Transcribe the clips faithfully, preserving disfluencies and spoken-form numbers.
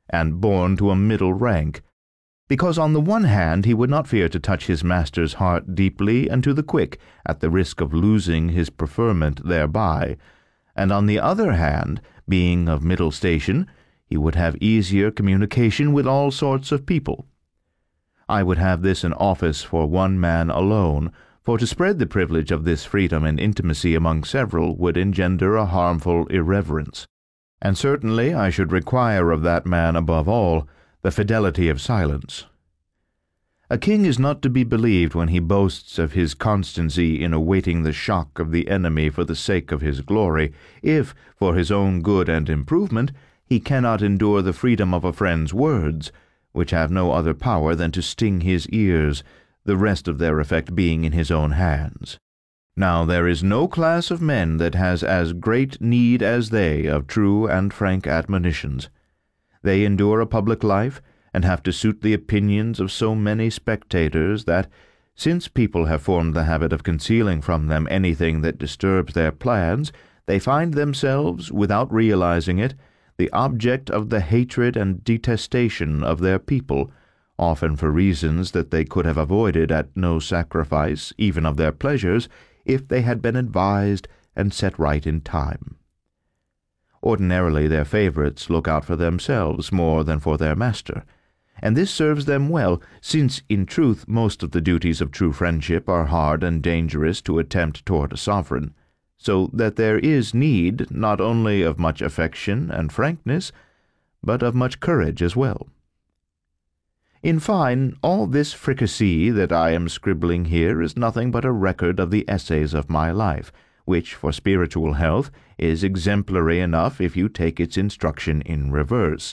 and born to a middle rank, because on the one hand he would not fear to touch his master's heart deeply and to the quick, at the risk of losing his preferment thereby, and on the other hand, being of middle station, he would have easier communication with all sorts of people. I would have this an office for one man alone, for to spread the privilege of this freedom and intimacy among several would engender a harmful irreverence, and certainly I should require of that man above all the fidelity of silence. A king is not to be believed when he boasts of his constancy in awaiting the shock of the enemy for the sake of his glory, if, for his own good and improvement, he cannot endure the freedom of a friend's words, which have no other power than to sting his ears, the rest of their effect being in his own hands. Now there is no class of men that has as great need as they of true and frank admonitions. They endure a public life, and have to suit the opinions of so many spectators that, since people have formed the habit of concealing from them anything that disturbs their plans, they find themselves, without realizing it, the object of the hatred and detestation of their people, often for reasons that they could have avoided at no sacrifice, even of their pleasures, if they had been advised and set right in time. Ordinarily their favorites look out for themselves more than for their master, and this serves them well, since in truth most of the duties of true friendship are hard and dangerous to attempt toward a sovereign, so that there is need not only of much affection and frankness, but of much courage as well. In fine, all this fricassee that I am scribbling here is nothing but a record of the essays of my life, which for spiritual health is exemplary enough if you take its instruction in reverse.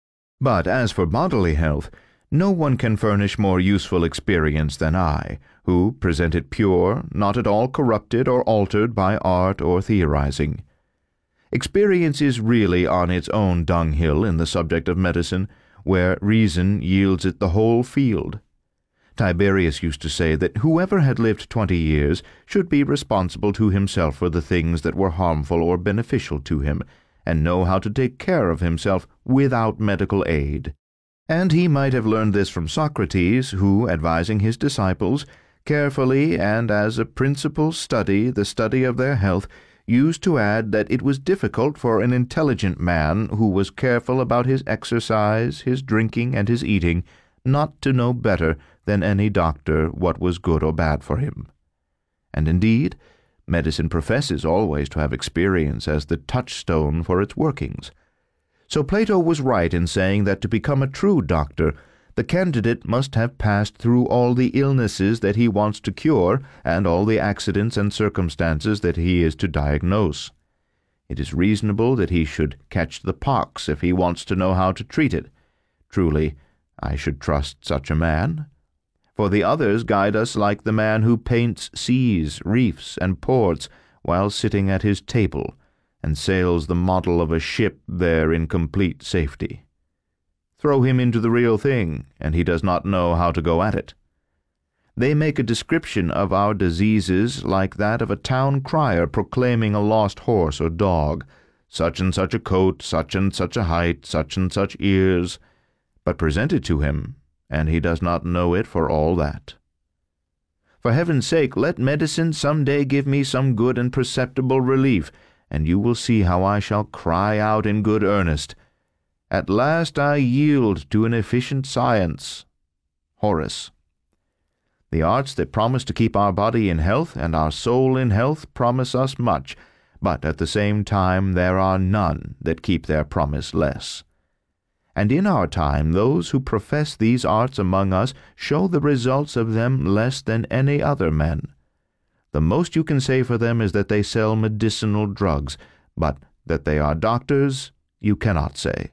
But as for bodily health, no one can furnish more useful experience than I, who present it pure, not at all corrupted or altered by art or theorizing. Experience is really on its own dunghill in the subject of medicine, where reason yields it the whole field. Tiberius used to say that whoever had lived twenty years should be responsible to himself for the things that were harmful or beneficial to him, and know how to take care of himself without medical aid. And he might have learned this from Socrates, who, advising his disciples, carefully and as a principal study the study of their health, used to add that it was difficult for an intelligent man who was careful about his exercise, his drinking, and his eating, not to know better than any doctor what was good or bad for him. And indeed, medicine professes always to have experience as the touchstone for its workings. So Plato was right in saying that to become a true doctor, the candidate must have passed through all the illnesses that he wants to cure and all the accidents and circumstances that he is to diagnose. It is reasonable that he should catch the pox if he wants to know how to treat it. Truly, I should trust such a man. For the others guide us like the man who paints seas, reefs, and ports while sitting at his table, and sails the model of a ship there in complete safety. Throw him into the real thing, and he does not know how to go at it. They make a description of our diseases like that of a town crier proclaiming a lost horse or dog, such and such a coat, such and such a height, such and such ears, but present it to him, and he does not know it for all that. For heaven's sake, let medicine some day give me some good and perceptible relief, and you will see how I shall cry out in good earnest, "At last I yield to an efficient science." Horace. The arts that promise to keep our body in health and our soul in health promise us much, but at the same time there are none that keep their promise less. And in our time those who profess these arts among us show the results of them less than any other men. The most you can say for them is that they sell medicinal drugs, but that they are doctors you cannot say.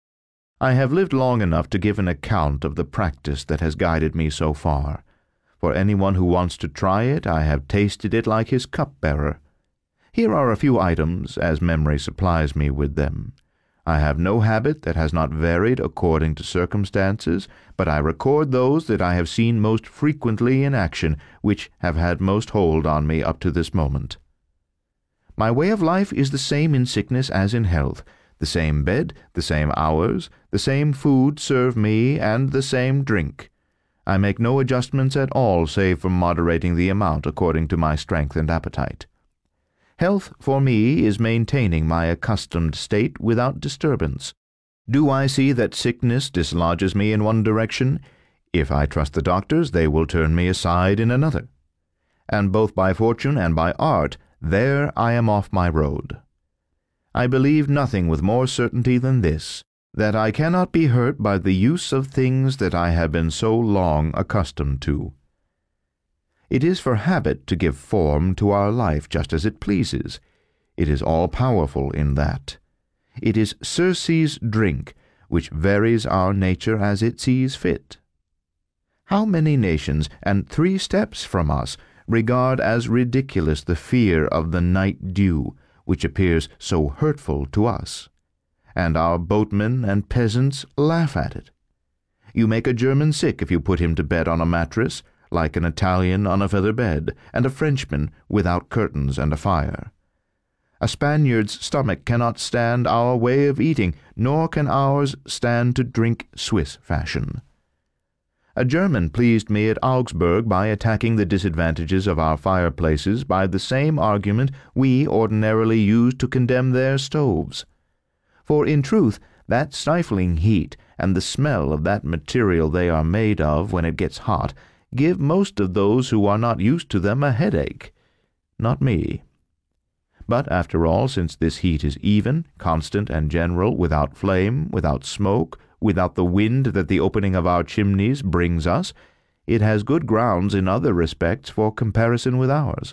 I have lived long enough to give an account of the practice that has guided me so far. For anyone who wants to try it, I have tasted it like his cupbearer. Here are a few items, as memory supplies me with them. I have no habit that has not varied according to circumstances, but I record those that I have seen most frequently in action, which have had most hold on me up to this moment. My way of life is the same in sickness as in health, the same bed, the same hours, the same food serve me, and the same drink. I make no adjustments at all save for moderating the amount according to my strength and appetite. Health for me is maintaining my accustomed state without disturbance. Do I see that sickness dislodges me in one direction? If I trust the doctors, they will turn me aside in another. And both by fortune and by art, there I am off my road. I believe nothing with more certainty than this, that I cannot be hurt by the use of things that I have been so long accustomed to. It is for habit to give form to our life just as it pleases. It is all-powerful in that. It is Circe's drink, which varies our nature as it sees fit. How many nations, and three steps from us, regard as ridiculous the fear of the night dew, which appears so hurtful to us, and our boatmen and peasants laugh at it. You make a German sick if you put him to bed on a mattress, like an Italian on a feather bed, and a Frenchman without curtains and a fire. A Spaniard's stomach cannot stand our way of eating, nor can ours stand to drink Swiss fashion. A German pleased me at Augsburg by attacking the disadvantages of our fireplaces by the same argument we ordinarily use to condemn their stoves. For in truth, that stifling heat and the smell of that material they are made of when it gets hot give most of those who are not used to them a headache. Not me. But after all, since this heat is even, constant, and general, without flame, without smoke, without the wind that the opening of our chimneys brings us, it has good grounds in other respects for comparison with ours.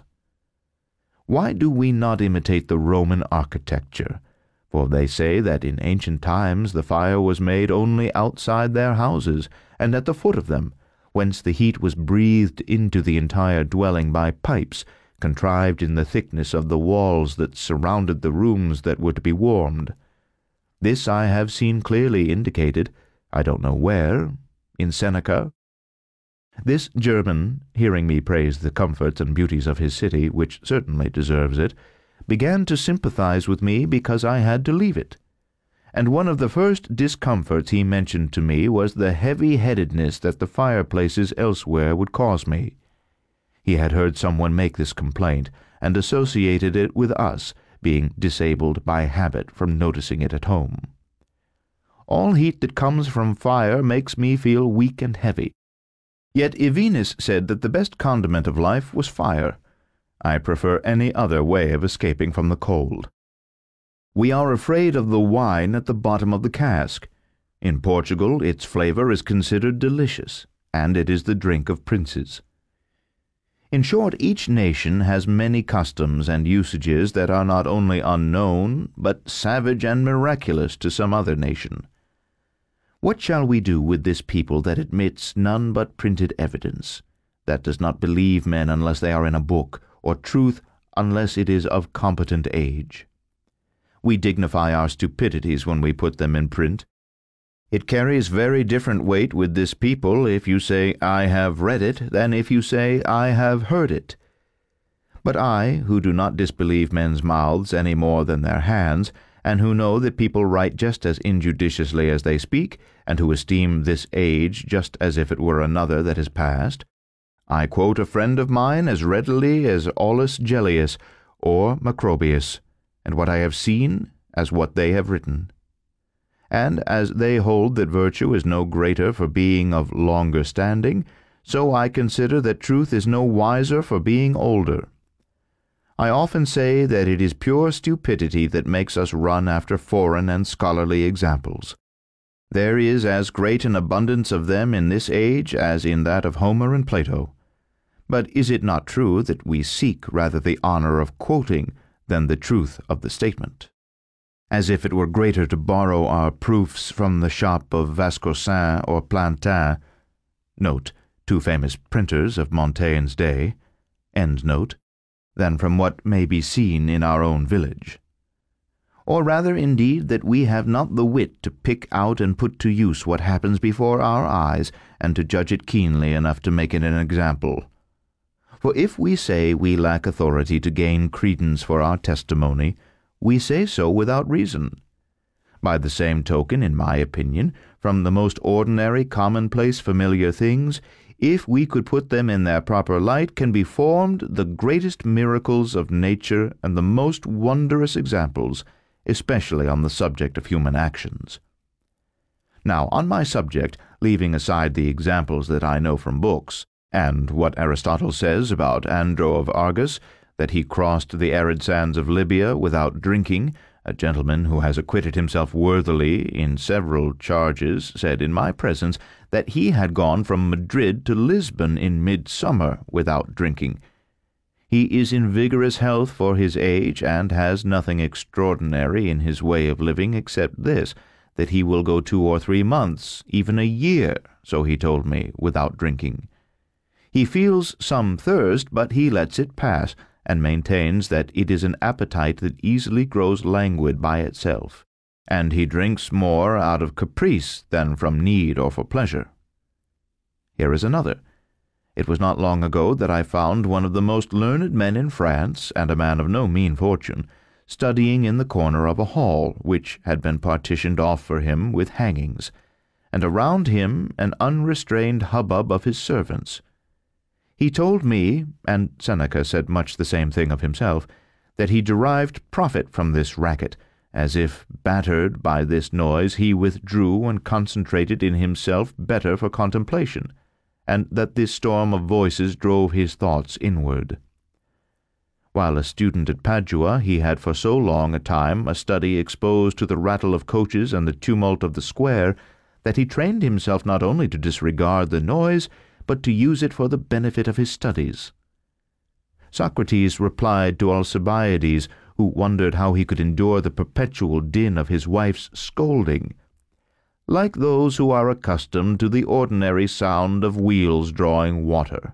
Why do we not imitate the Roman architecture? For they say that in ancient times the fire was made only outside their houses, and at the foot of them, whence the heat was breathed into the entire dwelling by pipes, contrived in the thickness of the walls that surrounded the rooms that were to be warmed. This I have seen clearly indicated, I don't know where, in Seneca. This German, hearing me praise the comforts and beauties of his city, which certainly deserves it, began to sympathize with me because I had to leave it. And one of the first discomforts he mentioned to me was the heavy-headedness that the fireplaces elsewhere would cause me. He had heard someone make this complaint, and associated it with us, being disabled by habit from noticing it at home. All heat that comes from fire makes me feel weak and heavy. Yet Evenus said that the best condiment of life was fire. I prefer any other way of escaping from the cold. We are afraid of the wine at the bottom of the cask. In Portugal its flavor is considered delicious, and it is the drink of princes. In short, each nation has many customs and usages that are not only unknown, but savage and miraculous to some other nation. What shall we do with this people that admits none but printed evidence, that does not believe men unless they are in a book, or truth unless it is of competent age? We dignify our stupidities when we put them in print. It carries very different weight with this people if you say, I have read it, than if you say, I have heard it. But I, who do not disbelieve men's mouths any more than their hands, and who know that people write just as injudiciously as they speak, and who esteem this age just as if it were another that is past, I quote a friend of mine as readily as Aulus Gellius or Macrobius, and what I have seen as what they have written. And as they hold that virtue is no greater for being of longer standing, so I consider that truth is no wiser for being older. I often say that it is pure stupidity that makes us run after foreign and scholarly examples. There is as great an abundance of them in this age as in that of Homer and Plato. But is it not true that we seek rather the honor of quoting than the truth of the statement? As if it were greater to borrow our proofs from the shop of Vascosin or Plantin, note, two famous printers of Montaigne's day, end note, than from what may be seen in our own village. Or rather, indeed, that we have not the wit to pick out and put to use what happens before our eyes, and to judge it keenly enough to make it an example. For if we say we lack authority to gain credence for our testimony, we say so without reason. By the same token, in my opinion, from the most ordinary, commonplace, familiar things, if we could put them in their proper light, can be formed the greatest miracles of nature and the most wondrous examples, especially on the subject of human actions. Now, on my subject, leaving aside the examples that I know from books, and what Aristotle says about Andro of Argus, that he crossed the arid sands of Libya without drinking, a gentleman who has acquitted himself worthily in several charges said in my presence that he had gone from Madrid to Lisbon in midsummer without drinking. He is in vigorous health for his age, and has nothing extraordinary in his way of living except this, that he will go two or three months, even a year, so he told me, without drinking. He feels some thirst, but he lets it pass, and maintains that it is an appetite that easily grows languid by itself, and he drinks more out of caprice than from need or for pleasure. Here is another. It was not long ago that I found one of the most learned men in France, and a man of no mean fortune, studying in the corner of a hall which had been partitioned off for him with hangings, and around him an unrestrained hubbub of his servants. He told me, and Seneca said much the same thing of himself, that he derived profit from this racket, as if, battered by this noise, he withdrew and concentrated in himself better for contemplation, and that this storm of voices drove his thoughts inward. While a student at Padua, he had for so long a time a study exposed to the rattle of coaches and the tumult of the square, that he trained himself not only to disregard the noise, but to use it for the benefit of his studies. Socrates replied to Alcibiades, who wondered how he could endure the perpetual din of his wife's scolding, "Like those who are accustomed to the ordinary sound of wheels drawing water."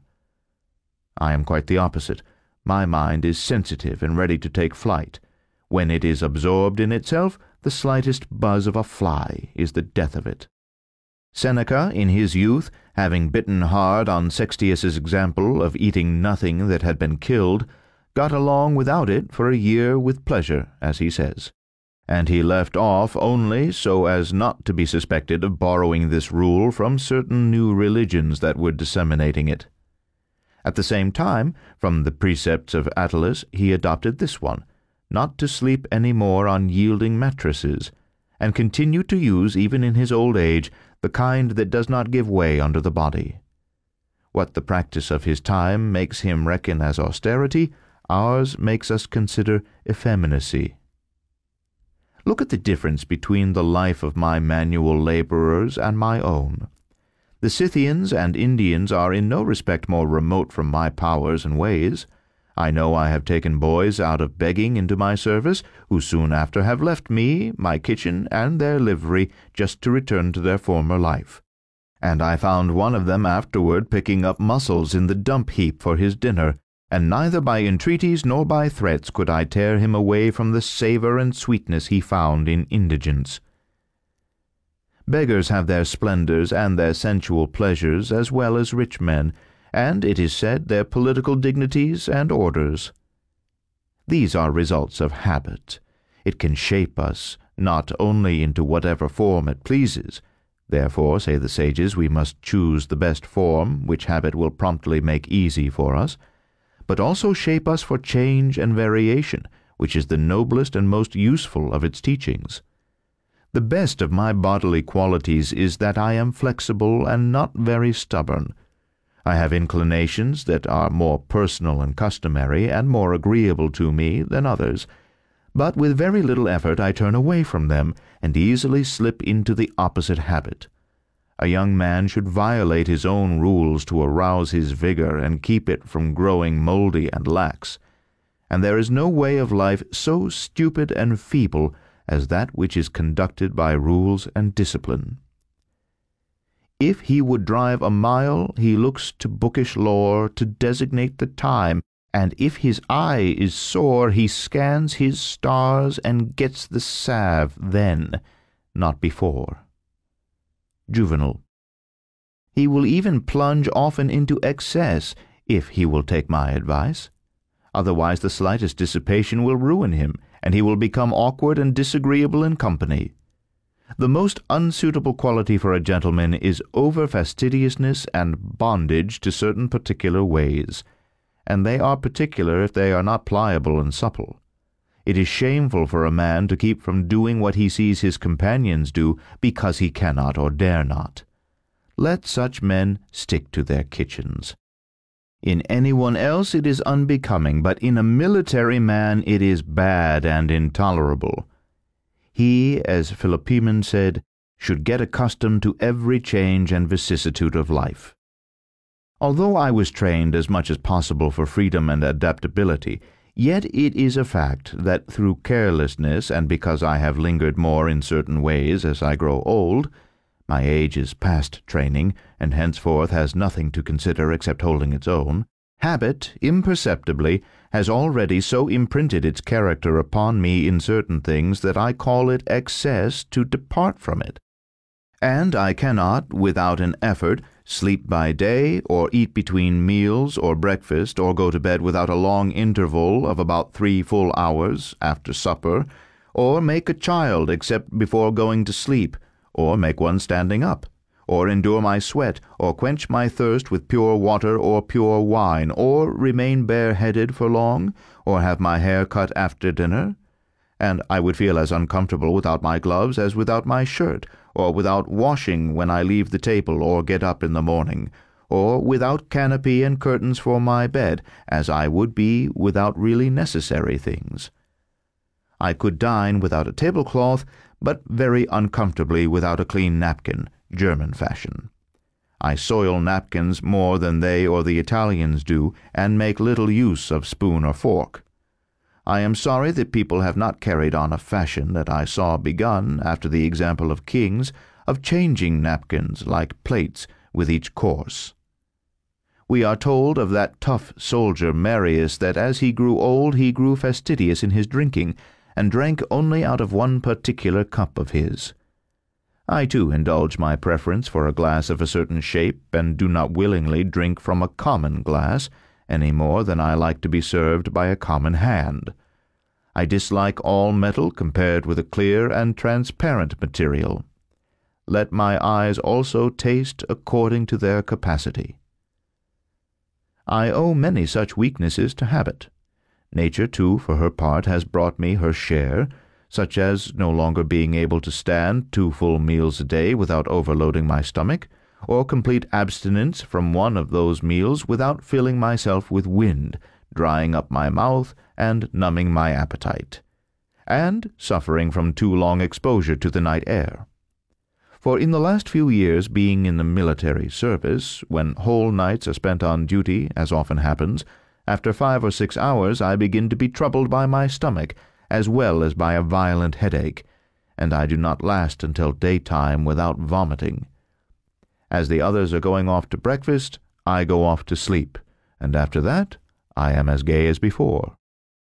I am quite the opposite. My mind is sensitive and ready to take flight. When it is absorbed in itself, the slightest buzz of a fly is the death of it. Seneca, in his youth, having bitten hard on Sextius's example of eating nothing that had been killed, got along without it for a year with pleasure, as he says, and he left off only so as not to be suspected of borrowing this rule from certain new religions that were disseminating it. At the same time, from the precepts of Attalus, he adopted this one, not to sleep any more on yielding mattresses, and continued to use, even in his old age, the kind that does not give way under the body. What the practice of his time makes him reckon as austerity, ours makes us consider effeminacy. Look at the difference between the life of my manual laborers and my own. The Scythians and Indians are in no respect more remote from my powers and ways. I know I have taken boys out of begging into my service, who soon after have left me, my kitchen, and their livery, just to return to their former life. And I found one of them afterward picking up mussels in the dump heap for his dinner, and neither by entreaties nor by threats could I tear him away from the savour and sweetness he found in indigence. Beggars have their splendours and their sensual pleasures as well as rich men, and, it is said, their political dignities and orders. These are results of habit. It can shape us, not only into whatever form it pleases. Therefore, say the sages, we must choose the best form, which habit will promptly make easy for us, but also shape us for change and variation, which is the noblest and most useful of its teachings. The best of my bodily qualities is that I am flexible and not very stubborn. I have inclinations that are more personal and customary and more agreeable to me than others, but with very little effort I turn away from them and easily slip into the opposite habit. A young man should violate his own rules to arouse his vigor and keep it from growing mouldy and lax, and there is no way of life so stupid and feeble as that which is conducted by rules and discipline. If he would drive a mile, he looks to bookish lore to designate the time, and if his eye is sore, he scans his stars and gets the salve then, not before. Juvenal. He will even plunge often into excess, if he will take my advice. Otherwise the slightest dissipation will ruin him, and he will become awkward and disagreeable in company. The most unsuitable quality for a gentleman is over-fastidiousness and bondage to certain particular ways, and they are particular if they are not pliable and supple. It is shameful for a man to keep from doing what he sees his companions do because he cannot or dare not. Let such men stick to their kitchens. In anyone else it is unbecoming, but in a military man it is bad and intolerable. He, as Philopoemen said, should get accustomed to every change and vicissitude of life. Although I was trained as much as possible for freedom and adaptability, yet it is a fact that through carelessness, and because I have lingered more in certain ways as I grow old, my age is past training, and henceforth has nothing to consider except holding its own, habit, imperceptibly, has already so imprinted its character upon me in certain things that I call it excess to depart from it. And I cannot, without an effort, sleep by day, or eat between meals or breakfast, or go to bed without a long interval of about three full hours after supper, or make a child except before going to sleep, or make one standing up, or endure my sweat, or quench my thirst with pure water or pure wine, or remain bareheaded for long, or have my hair cut after dinner. And I would feel as uncomfortable without my gloves as without my shirt, or without washing when I leave the table or get up in the morning, or without canopy and curtains for my bed, as I would be without really necessary things. I could dine without a tablecloth, but very uncomfortably without a clean napkin, German fashion. I soil napkins more than they or the Italians do, and make little use of spoon or fork. I am sorry that people have not carried on a fashion that I saw begun, after the example of kings, of changing napkins like plates with each course. We are told of that tough soldier Marius that as he grew old he grew fastidious in his drinking, and drank only out of one particular cup of his. I too indulge my preference for a glass of a certain shape, and do not willingly drink from a common glass, any more than I like to be served by a common hand. I dislike all metal compared with a clear and transparent material. Let my eyes also taste according to their capacity. I owe many such weaknesses to habit. Nature, too, for her part, has brought me her share, such as no longer being able to stand two full meals a day without overloading my stomach, or complete abstinence from one of those meals without filling myself with wind, drying up my mouth, and numbing my appetite, and suffering from too long exposure to the night air. For in the last few years, being in the military service, when whole nights are spent on duty, as often happens, after five or six hours I begin to be troubled by my stomach, as well as by a violent headache, and I do not last until daytime without vomiting. As the others are going off to breakfast, I go off to sleep, and after that I am as gay as before.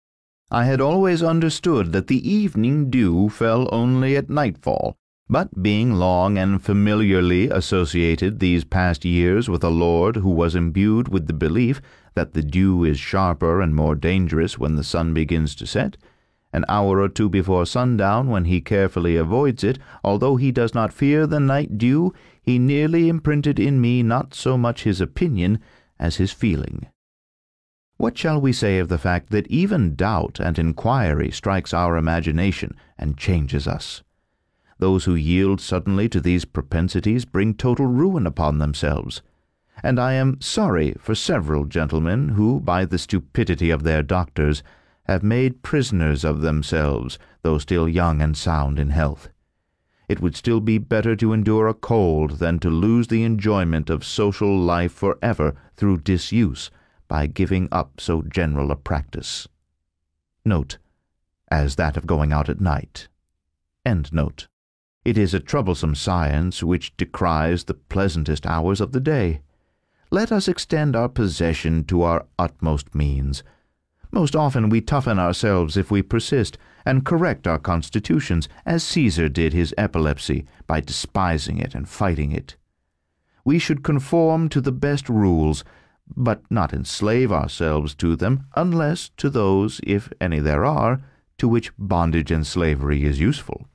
I had always understood that the evening dew fell only at nightfall, but being long and familiarly associated these past years with a lord who was imbued with the belief that the dew is sharper and more dangerous when the sun begins to set, an hour or two before sundown, when he carefully avoids it, although he does not fear the night dew, he nearly imprinted in me not so much his opinion as his feeling. What shall we say of the fact that even doubt and inquiry strikes our imagination and changes us? Those who yield suddenly to these propensities bring total ruin upon themselves, and I am sorry for several gentlemen who, by the stupidity of their doctors, have made prisoners of themselves, though still young and sound in health. It would still be better to endure a cold than to lose the enjoyment of social life forever through disuse, by giving up so general a practice. Note, as that of going out at night. End note. It is a troublesome science which decries the pleasantest hours of the day. Let us extend our possession to our utmost means. Most often we toughen ourselves if we persist, and correct our constitutions, as Caesar did his epilepsy, by despising it and fighting it. We should conform to the best rules, but not enslave ourselves to them, unless to those, if any there are, to which bondage and slavery is useful.